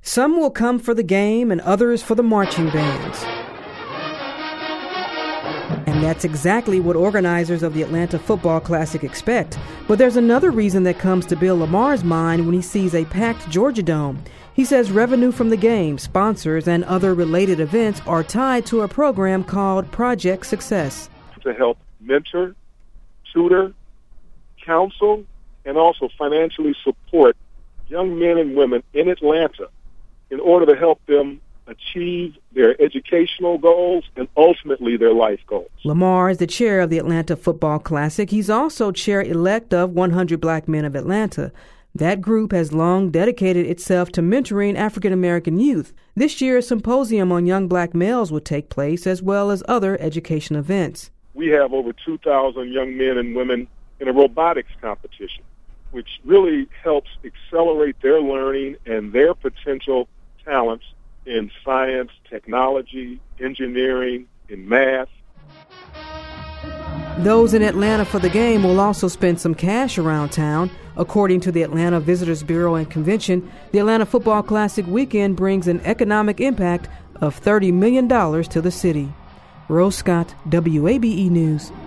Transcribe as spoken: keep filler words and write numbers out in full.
Some will come for the game and others for the marching bands. And that's exactly what organizers of the Atlanta Football Classic expect. But there's another reason that comes to Bill Lamar's mind when he sees a packed Georgia Dome. He says revenue from the game, sponsors, and other related events are tied to a program called Project Success. To help mentor, tutor, counsel, and also financially support young men and women in Atlanta in order to help them achieve their educational goals and ultimately their life goals. Lamar is the chair of the Atlanta Football Classic. He's also chair-elect of one hundred Black Men of Atlanta. That group has long dedicated itself to mentoring African-American youth. This year, a symposium on young black males will take place, as well as other education events. We have over two thousand young men and women in a robotics competition, which really helps accelerate their learning and their potential talents in science, technology, engineering, in math. Those in Atlanta for the game will also spend some cash around town. According to the Atlanta Visitors Bureau and Convention, the Atlanta Football Classic weekend brings an economic impact of thirty million dollars to the city. Rose Scott, W A B E News.